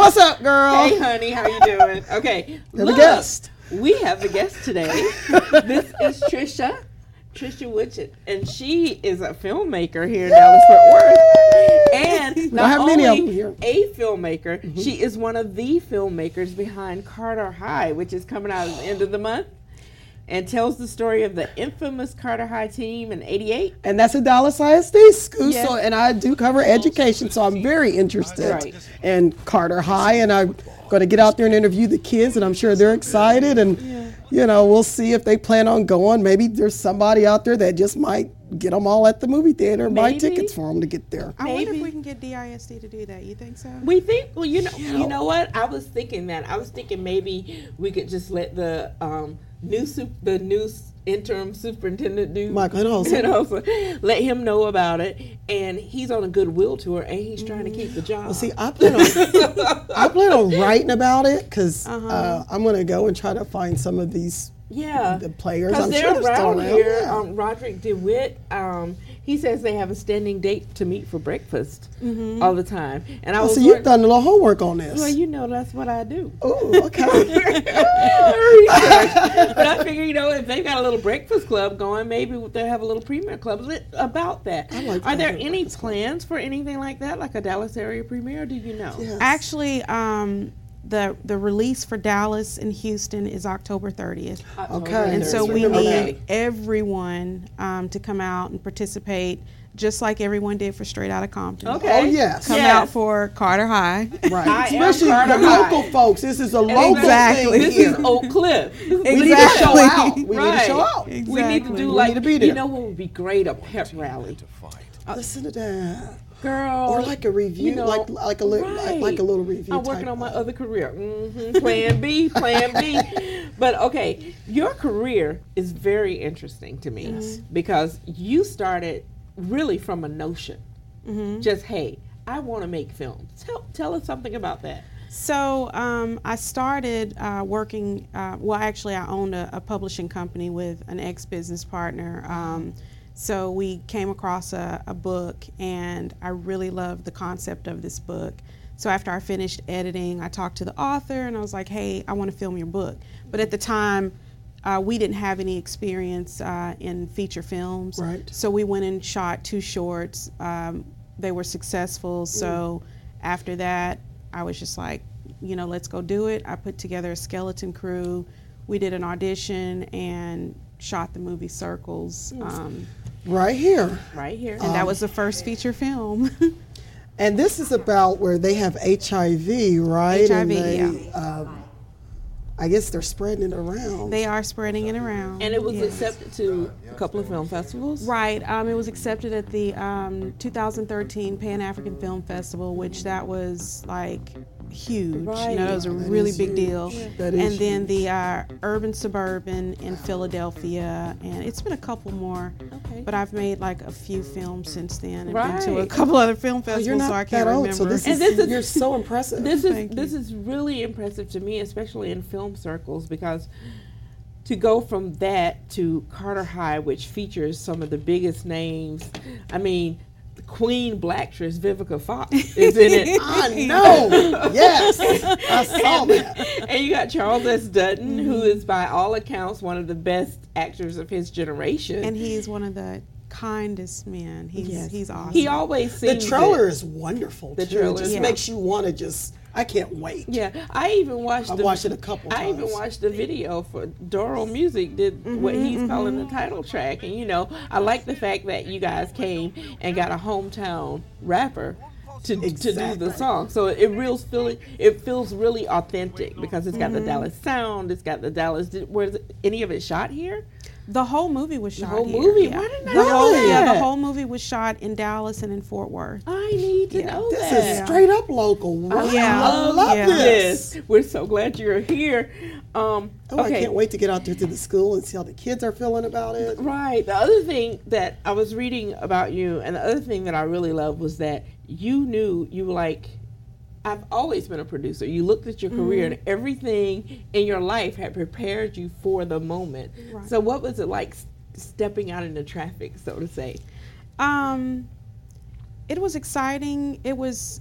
What's up, girl? Hey, honey, how you doing? Okay, The guest. We have the guest today. This is Trisha Witchett, and she is a filmmaker here in Dallas-Fort Worth. And not have many of them only here. a filmmaker, she is one of the filmmakers behind Carter High, which is coming out at the end of the month, and tells the story of the infamous Carter High team in '88. And that's a Dallas ISD school, Yes. so, and I do cover education, so I'm very interested Right. in Carter High, and I'm going to get out there and interview the kids, and I'm sure they're excited, and you know, we'll see if they plan on going. Maybe there's somebody out there that just might get them all at the movie theater and buy Maybe. tickets for them to get there. I wonder Maybe. if we can get DISD to do that. You think so? We think, well, you know what? I was thinking that. I was thinking maybe we could just let the new interim superintendent do Michael Hinojosa. let him know about it. And he's on a goodwill tour, and he's trying to keep the job. Well, see, I plan on writing about it because I'm going to go and try to find some of these the players. because I'm they're sure they're still around around. here. Yeah. Roderick DeWitt, he says they have a standing date to meet for breakfast all the time. And I was So you've done a little homework on this. well, you know, that's what I do. Oh, okay. But I figure, you know, if they've got a little breakfast club going, maybe they'll have a little premiere club about that. I like Are that, there a any breakfast club. plans for anything like that, like a Dallas area premiere? Do you know? Yes. Actually, the release for Dallas and Houston is October 30th. Okay. And so we Remember need that. everyone to come out and participate, just like everyone did for Straight Outta Compton. Okay. Oh, yes. Come Yes. out for Carter High. Right. I am Especially Carter the High. local folks. This is a local Exactly. thing This here. is Oak Cliff. We need to Exactly. show out. We need to Right. show out. We need to Exactly. do We like, need to be there. you know what would be great? A pep rally. Listen to that. Girl. Or like a review, you know, like a little review. I'm working type on my of- other career. Plan B. But okay, your career is very interesting to me because you started really from a notion. Just, hey, I want to make films. Tell us something about that. So I started working, well, actually, I owned a publishing company with an ex-business partner. So we came across a book, and I really loved the concept of this book. So after I finished editing, I talked to the author, and I was like, hey, I want to film your book. But at the time, we didn't have any experience in feature films. Right. So we went and shot 2 shorts. They were successful. So after that, I was just like, you know, let's go do it. I put together a skeleton crew. We did an audition and shot the movie Circles. Right here. Right here. And that was the first feature film. And this is about where they have HIV, right? HIV, and they, yeah. I guess they're spreading it around. They are spreading it around. And it was Yes. accepted to a couple of film festivals. Right. It was accepted at the 2013 Pan African Film Festival, which that was like huge. Right. You know, that was a That really is big huge. deal. That is And then the Urban Suburban in Philadelphia, and it's been a couple more. Okay. But I've made like a few films since then, and been to a Right. couple other film Oh, festivals, you're not so I that can't old, remember. so this And is, this is- you're so impressive. This Thank is really impressive to me, especially in film circles, because to go from that to Carter High, which features some of the biggest names. I mean, Queen Blacktress Vivica Fox is in it. I know. Yes, I saw that. And you got Charles S. Dutton, who is by all accounts one of the best actors of his generation. And he's one of the kindest men. He's awesome. he always The sings trailer it. is wonderful. The too. trailer It just is- makes you want to just. I can't wait. Yeah, I even watched. I've watched it a couple I even times. watched the video for Doro Music did what he's calling the title track, and you know, I like the fact that you guys came and got a hometown rapper to do Exactly. the song. So it feels really authentic because it's got the Dallas sound, it's got the Dallas. Was any of it shot here? The whole movie was shot whole here. movie? Yeah. Why didn't I the know whole, that? Yeah, the whole movie was shot in Dallas and in Fort Worth. I need to Yeah. know This that. is straight up local. Wow. Yeah. I love Yeah. this. Yes, we're so glad you're here. Oh, I can't wait to get out there to the school and see how the kids are feeling about it. Right. The other thing that I was reading about you, and the other thing that I really loved was that you knew you were like, I've always been a producer. You looked at your career and everything in your life had prepared you for the moment. Right. So what was it like stepping out into traffic, so to say? It was exciting. It was,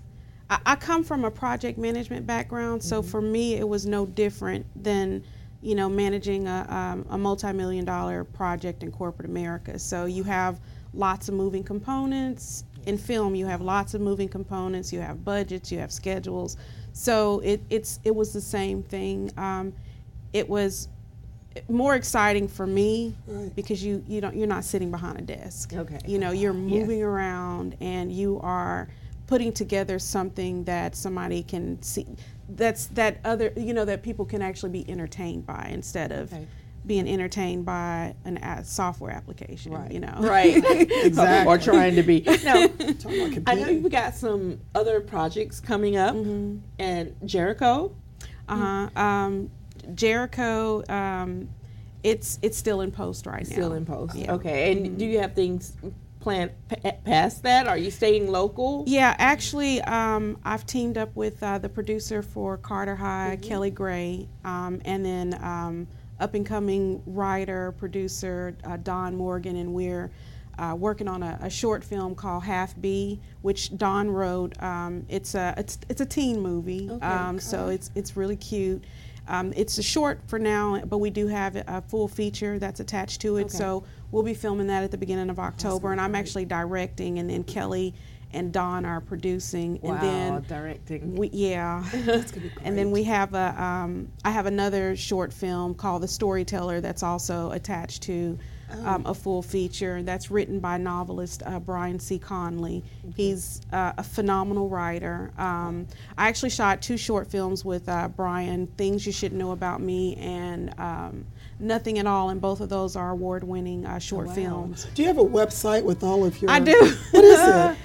I come from a project management background, so for me it was no different than managing a multi-million-dollar project in corporate America. So you have lots of moving components. In film, you have lots of moving components. You have budgets. You have schedules. So it was the same thing. It was more exciting for me because you're not sitting behind a desk. Okay. You're moving around and you are putting together something that somebody can see. That people can actually be entertained by instead of being entertained by a software application. Right. Exactly. Or trying to be. Now, I know you've got some other projects coming up, and Jericho. Jericho, it's still in post right now. Still in post. Yeah. Okay. And do you have things planned past that? Are you staying local? Yeah, actually, I've teamed up with the producer for Carter High, Kelly Gray, and then up-and-coming writer, producer, Don Morgan, and we're working on a short film called Half B, which Don wrote. It's a teen movie, so it's really cute. It's a short for now, but we do have a full feature that's attached to it. So we'll be filming that at the beginning of October, and I'm actually directing, and then Kelly and Don are producing. Wow, and then directing. That's gonna be great. And then we have I have another short film called The Storyteller that's also attached to a full feature that's written by novelist Brian C. Conley. He's a phenomenal writer. I actually shot 2 short films with Brian, Things You Should Know About Me and Nothing at All, and both of those are award-winning short films. Do you have a website with all of your... I do. What is it?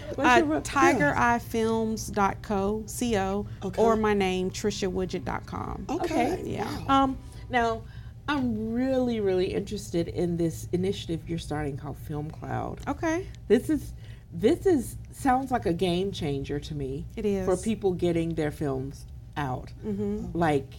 TigerEyeFilms.co, or my name, TrishaWidget.com. Okay. Yeah. Wow. Now, I'm really, really interested in this initiative you're starting called Film Cloud. Okay. This is sounds like a game changer to me. It is. For people getting their films out. Mm-hmm. Like,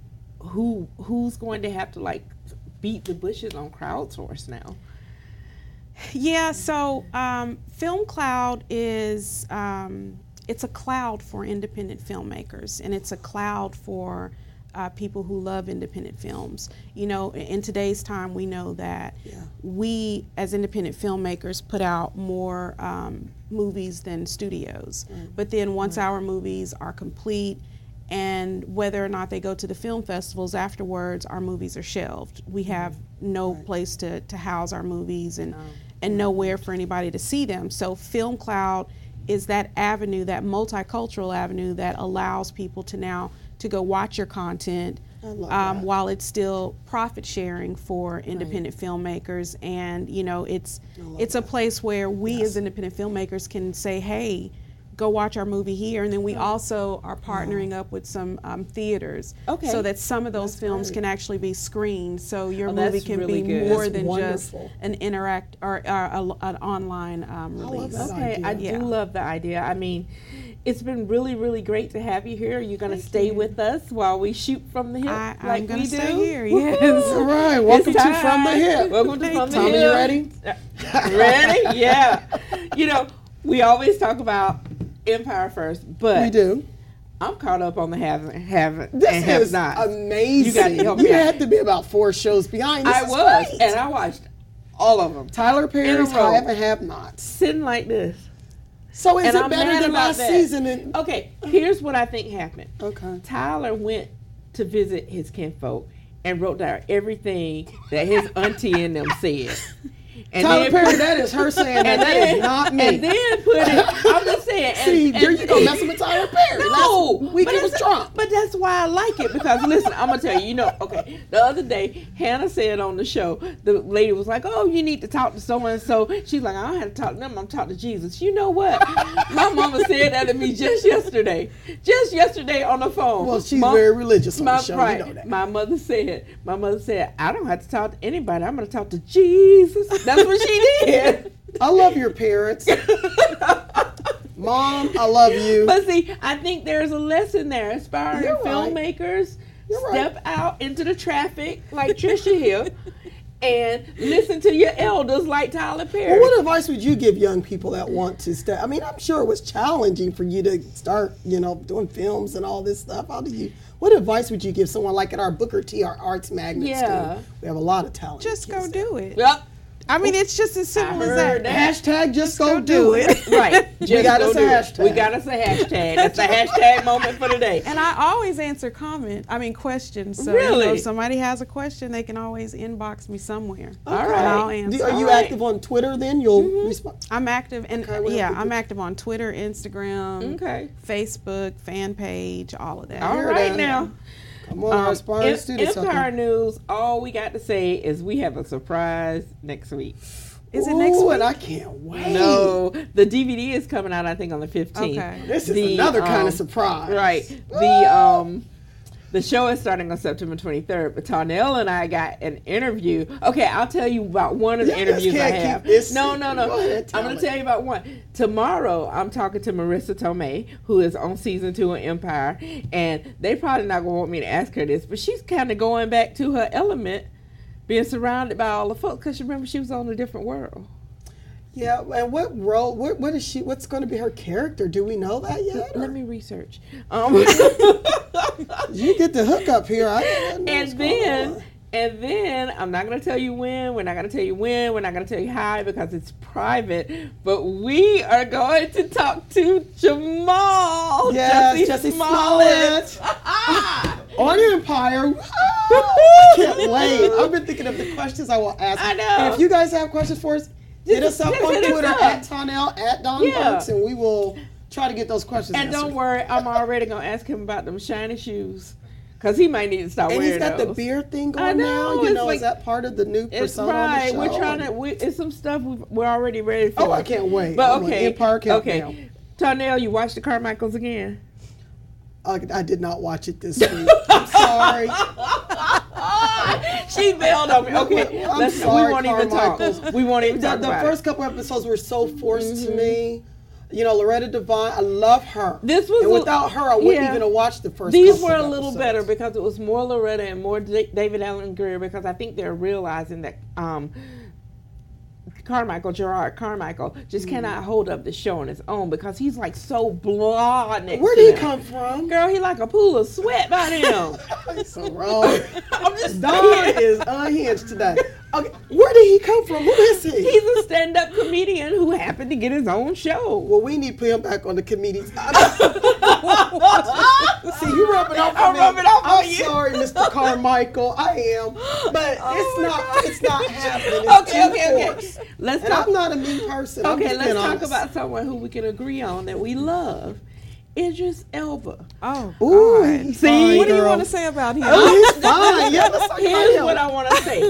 who's going to have to beat the bushes on crowdsource now? Yeah, so Film Cloud is it's a cloud for independent filmmakers, and it's a cloud for people who love independent films. In today's time, we know that we, as independent filmmakers, put out more movies than studios. But then once our movies are complete, and whether or not they go to the film festivals afterwards, our movies are shelved. We have no place to house our movies and nowhere for anybody to see them. So Film Cloud is that avenue, that multicultural avenue that allows people to now to go watch your content while it's still profit sharing for independent filmmakers. And it's a place where we as independent filmmakers can say, hey, go watch our movie here. And then we also are partnering up with some theaters so that some of those films can actually be screened, so your movie can really be good. more That's than wonderful. just an an online release. that Okay, idea. I do love the idea. I mean, it's been really, really great to have you here. Are you going to stay with us while we shoot from the hip I'm going we to stay do? here, yes. All right, welcome It's to From the time. Hip. Welcome to From the Tommy, Hip. you ready? Ready? Yeah. We always talk about Empire first, but We do. I'm caught up on the haven't This and have is not. amazing. You got to help me out. had to be about 4 shows behind. This I is was, great. and I watched all of them. Tyler Perry's in a row. Have and Have Nots. Sitting like this. So is And it I'm better mad than about last that. season? And, Okay, here's what I think happened. okay. Tyler went to visit his kinfolk and wrote down everything that his auntie and them said. And Tyler then Perry, put- that is her saying that. That is not me. And then put it. I'm just saying. See, there you go, messing with Tyler Perry. No, Last week but it was that's- Trump. But that's why I like it, because listen, I'm gonna tell you. Okay. The other day, Hannah said on the show, the lady was like, "Oh, you need to talk to so and so." She's like, "I don't have to talk to them. I'm talking to Jesus." You know what? My mama said that to me just yesterday on the phone. Well, she's very religious on the show. Right. You know that. My mother said, "I don't have to talk to anybody. I'm gonna talk to Jesus." That's what she did. I love your parents. Mom, I love you. But see, I think there's a lesson there. Aspiring You're right. filmmakers You're step out into the traffic like Trisha here and listen to your elders like Tyler Perry. Well, what advice would you give young people that want to start? I mean, I'm sure it was challenging for you to start, doing films and all this stuff. What advice would you give someone like at our Booker T, our arts magnet school? We have a lot of talent. Just go do it. Yep. I mean, it's just as simple as that. Hashtag just go do it. Right. We got us a hashtag. We got us a hashtag. That's the hashtag moment for the day. And I always answer questions. So Really? if somebody has a question, they can always inbox me somewhere. All And right. I'll answer. Are you active on Twitter then? You'll respond. I'm active, and Okay, we'll have to I'm get- active on Twitter, Instagram, Okay. Facebook, fan page, all of that. All Hear right that. now. Come on, our aspiring students. out Empire there. News, all we got to say is we have a surprise next week. Is it next Ooh, week? and I can't wait. No, the DVD is coming out, I think, on the 15th. Okay. This is another kind of surprise. Right. The show is starting on September 23rd, but Tarnell and I got an interview. Okay, I'll tell you about one of the You just interviews I can't keep have. this No. secret. Go ahead, I'm going to tell you about one. Tomorrow, I'm talking to Marissa Tomei, who is on season 2 of Empire, and they probably not going to want me to ask her this, but she's kind of going back to her element, being surrounded by all the folks, because remember she was on a different world. Yeah, and what role? What is she? What's going to be her character? Do we know that yet? Let me research. You get the hook up here. I don't know what's And going then, on. and then I'm not going to tell you when. We're not going to tell you when. We're not going to tell you how because it's private. But we are going to talk to Jamal. Yes, Jesse Smollett. On Empire. I can't wait. I've been thinking of the questions I will ask. I know. And if you guys have questions for us, hit us up just on hit us Twitter up. at Tonnell, at Don Yeah. Burks, and we will try to get those questions And answered. don't worry, I'm already going to ask him about them shiny shoes. Because he might need to start And wearing he's got those. the beard thing I going know, now. You it's know, like- is that part of the new It's persona right. on the show? We're trying to. It's some stuff we're already ready for. Oh, I can't wait. But I'm on okay, Empire Countdown. okay. Tarnell, you watched the Carmichaels again? I did not watch it this week. I'm sorry. She bailed on me. Okay, I'm let's. sorry, We won't even Carmichaels. talk. We won't even talk The about first couple episodes were so forced to me. You know, Loretta Devine, I love her. This was and a- without her, I wouldn't yeah. even have watched the first These couple were a of little episodes. better because it was more Loretta and more David Allen Greer because I think they're realizing that Gerard Carmichael, just cannot hold up the show on his own because he's like so blah next Where to did he them. come from? Girl, he like a pool of sweat by them. He's so wrong. I'm just Don saying. is unhinged today. Okay, where did he come from? Who is he? He's a stand-up comedian who happened to get his own show. Well, we need to put him back on the comedians. See, you rubbing off on I'm me. rubbing off on I'm you. sorry, Mr. Carmichael. I am, but it's not happening. It's Okay. forced. Let's And talk. I'm not a mean person. I'm Okay, just let's being talk honest. about someone who we can agree on that we love. Idris Elba. Oh, Ooh, God. he's See? fine, What do you girl. want to say about him? Oh, he's fine. Yeah, let's talk Here's about what him. I want to say.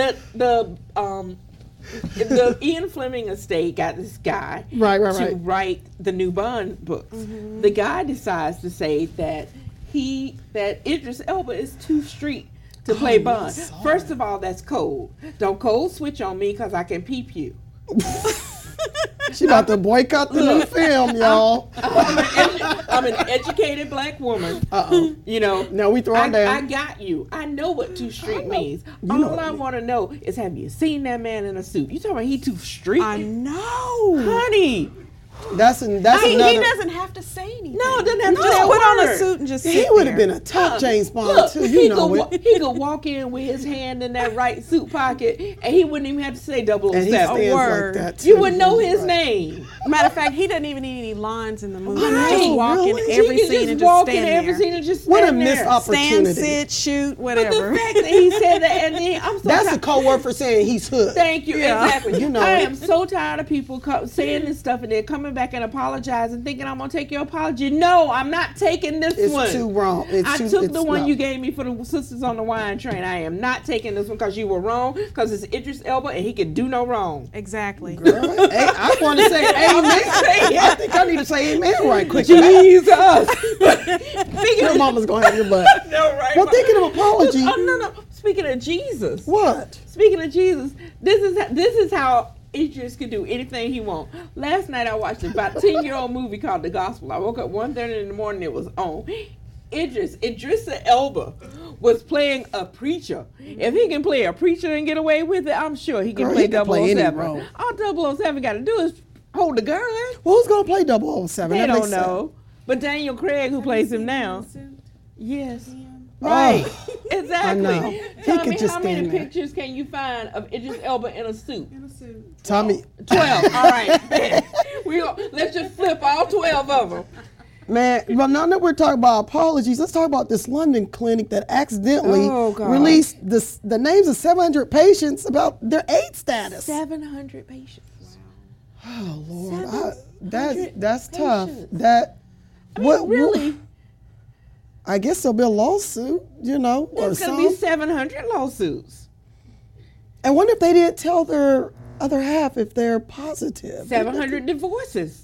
The Ian Fleming estate got this guy Right. to write the new Bond books. The guy decides to say that Idris Elba is too street to play Bond. sorry. First of all, that's cold. Don't cold switch on me because I can peep you. She about to boycott the new film, y'all. I'm an educated black woman. Uh-oh. You know. Now we throwing down. I got you. I know what too street means. You know All what I it means. want to know is, have you seen that man in a suit? You talking about he too street? I know. Honey. That's He another. doesn't have to say anything. No, it doesn't have to Just say a put on a word. suit and just He sit would have there. been a top James Bond Look, too. You know it. he could walk in with his hand in that right suit pocket, and he wouldn't even have to say And he 007. stands word. like that too. You wouldn't know his Right. name. Matter of fact, he doesn't even need any lines in the movie. Right. He just walk in Really? every He can scene and walk just in stand every there. scene and just What a stand missed there. opportunity. Stand, sit, shoot, But the whatever. fact that he said that, and then I'm so That's tired. the code word for saying he's hood. Thank you. Yeah. Exactly. You know I it. am so tired of people saying this stuff and then coming back and apologizing, thinking I'm gonna take your apology. No, I'm not taking this It's one. too wrong. I took the one you gave me for the Sisters on the Wine Train. I am not taking this one because you were wrong. Because it's Idris Elba and he can do no wrong. Exactly. Girl, hey, I want to say amen. I think I need to say amen right quick. Jesus. Your mama's gonna have your butt. No, right. Well, thinking of apology. Oh no. Speaking of Jesus. What? Speaking of Jesus, this is how Idris can do anything he wants. Last night I watched about a 10-year-old movie called The Gospel. I woke up 1:30 in the morning, it was on. Idrissa Elba was playing a preacher. If he can play a preacher and get away with it, I'm sure he can Girl, play he can play any 007. role. All 007 got to do is hold the gun. Well, who's gonna play 007? They That don't makes know. But Daniel Craig, who plays him now. Yes. sense. Right. Oh, Exactly. I know. He Tell could me just how many stand there. pictures can you find of Idris Elba in a suit? Tommy, 12. All right. Man. Let's just flip all 12 of them. man. Well, now that we're talking about apologies, let's talk about this London clinic that accidentally Oh, God. released the names of 700 patients about their AIDS status. 700 patients. Oh Lord, 700 that's tough. patients. That what Really? I guess there'll be a lawsuit, you know, or There's going to be something. 700 lawsuits. I wonder if they didn't tell their other half if they're positive. 700 divorces.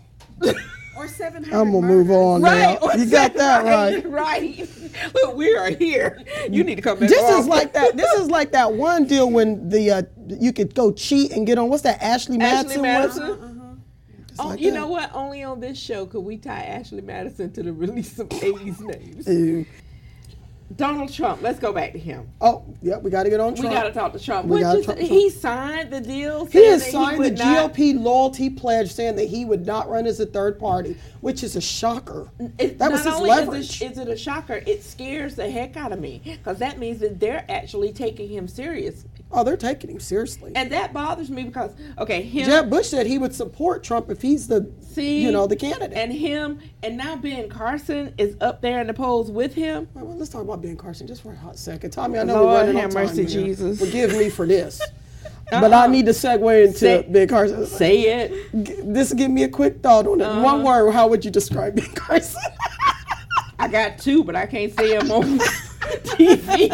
Or 700 I'm gonna move on now. Right. You got that right. Right. Look, we are here. You need to come back. This off. is like that. This is like that one deal when the you could go cheat and get on. What's that? Ashley Ashley Madison. Madison. It's Oh, like you that. know what? Only on this show could we tie Ashley Madison to the release of AIDS names. Ew. Donald Trump. Let's go back to him. Oh, yeah, we got to get on We Trump. got to talk to Trump. We gotta Which talk to is, Trump. he signed the deal. He saying has that signed the would not- GOP loyalty pledge saying that he would not run as a third party, which is a shocker. That was not his only leverage. Is it a shocker, it scares the heck out of me because that means that they're actually taking him seriously. Oh, they're taking him seriously. And that bothers me because, okay, him. Jeb Bush said he would support Trump if he's the, See, the candidate. And him, and now Ben Carson is up there in the polls with him. Well, let's talk about Ben Carson just for a hot second. Tommy, I know Lord we're running have on time mercy, here. Jesus. Forgive me for this. But I need to segue into Say- Ben Carson. Say it. This give me a quick thought on it. One word, how would you describe Ben Carson? I got two, but I can't say them on TV.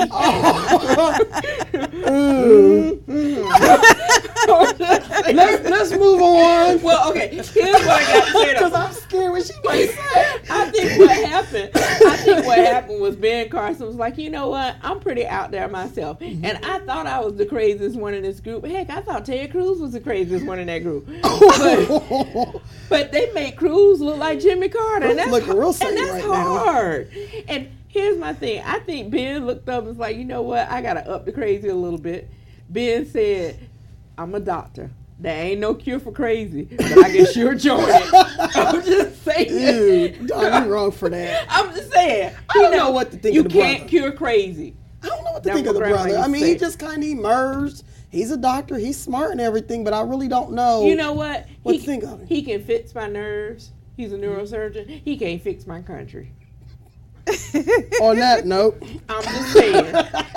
let's move on. Well, okay, here's what I got to say Because though. I'm scared what she might say. I think what happened was Ben Carson was like, you know what? I'm pretty out there myself. And I thought I was the craziest one in this group. Heck, I thought Ted Cruz was the craziest one in that group. But they made Cruz look like Jimmy Carter. And Cruz that's, looking real and safe that's right now. hard. And here's my thing. I think Ben looked up and was like, you know what? I got to up the crazy a little bit. Ben said, I'm a doctor. There ain't no cure for crazy, but I can sure join it. I'm just saying. Dude, you're wrong for that. I'm just saying. I don't know what to think you of the can't brother. cure crazy. I don't know what to That's think of the what Grandma brother. I used to mean, say. he just kind of emerged. He's a doctor. He's smart and everything, but I really don't know. You know what? What to think of him? He can fix my nerves. He's a neurosurgeon. He can't fix my country. On that note, I'm just saying.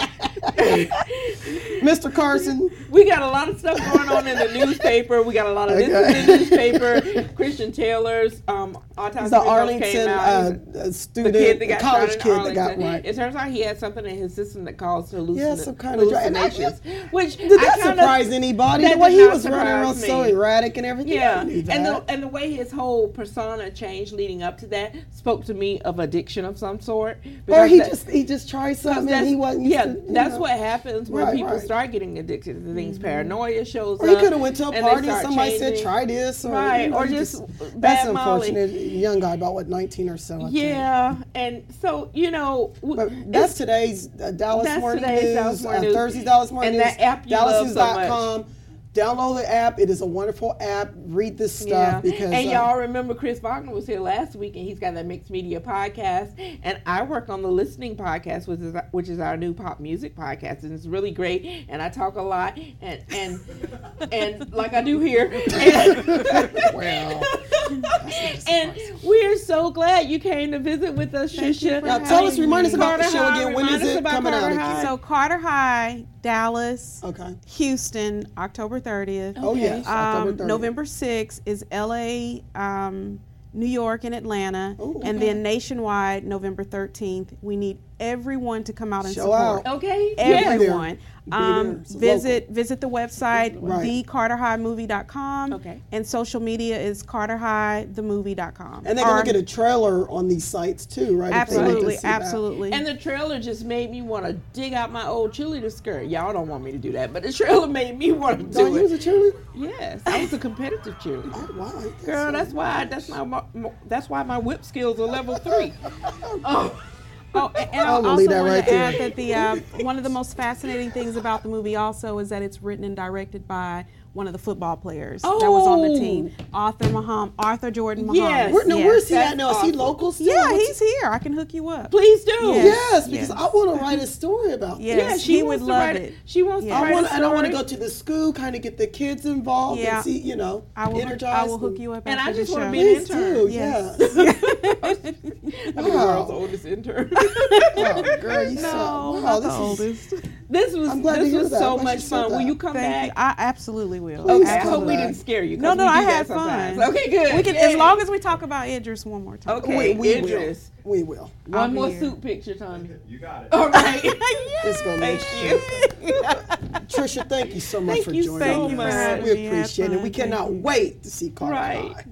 Mr. Carson, We got a lot of stuff going on in the newspaper. We got a lot of this in the newspaper. Christian Taylor's autopsy he's the results Arlington came out. student, The kid that got college shot kid in that got Arlington. right. It turns out he had something in his system that caused Some kind of hallucinations. Which Did that surprise anybody? that The way did he not was running around surprise so me. erratic and everything. Yeah, I knew that. and the way his whole persona changed leading up to that spoke to me of addiction of some sort. Or because he just tried something and that's, he wasn't. used yeah, to, you that's know. what happens when Right, people right. start getting addicted to things. Paranoia shows Or he up. could have went to a and they party and start somebody said changing. try this, or Right, you know, or he just that's bad Molly. unfortunate. Young guy, about what 19 or so. I think. Yeah, and so But that's today's Dallas That's Morning today's News, Dallas Morning News. Thursday's Dallas Morning And News. that app you love so DallasNews.com. Download the app. It is a wonderful app. Read this stuff because. and y'all remember Chris Wagner was here last week, and he's got that Mixed Media podcast, and I work on the Listening podcast, which is our new pop music podcast, and it's really great. And I talk a lot, and like I do here. Well, And we're so glad you came to visit with us, Shisha. now tell us, remind us about the Carter show High, again. When remind is us it about coming out Carter again? High. So Carter High, Dallas, Okay. Houston, October 30th. Oh yes, October 30th. November 6th is LA, New York, and Atlanta. Ooh, And okay. then nationwide, November 13th. We need everyone to come out and Show support. out. Okay. Yes. Everyone. Be there. It's Visit the website, Right. thecarterhighmovie.com. Okay. And social media is carterhighthemovie.com. And they're going to get a trailer on these sites too, right? if they need to Absolutely, see that. absolutely. And the trailer just made me want to dig out my old cheerleader skirt. Y'all don't want me to do that, but the trailer made me want to do So you was it. a cheerleader? Yes, I was a competitive cheerleader. Oh, wow. Girl, that's why my whip skills are level 3. Oh. Oh, and I I'm gonna also leave that want right to there. add that the one of the most fascinating things about the movie also is that it's written and directed by one of the football players that was on the team, Arthur Jordan Muhammad. Yes. Where's he That's at now? Is he awesome. local still? Yeah, What's- he's here. I can hook you up. Please do. Yes. Yes, because Yes. I want to write a story about Yes. this. Yeah, she he wants would to love write it. She wants Yeah. to write And I want to story. go to the school, kind of get the kids involved Yeah. and see, you know, I will energize. hook you up. And after I just the want to show. be an Please intern. do, Yes. yes. I'll be the world's oldest intern. Oh, girl, you No, so, wow, not this the is, oldest. This was I'm glad to hear that. so I'm glad much you said fun. Will that. you come Thank back? you. I absolutely will. Please Okay, I hope we back. didn't scare you. 'cause No, we I do that had sometimes. fun. Okay, good. We can, Yay. as long as we talk about Idris one more time. Okay, we Idris. will. We will. I'll One be more here. suit picture, Tommy. You got it. All right. It's going to Thank make you. Trisha, thank you so much Thank for you joining so us. much. We We had appreciate it. fun. We Thank cannot you. wait to see Carter Right. High.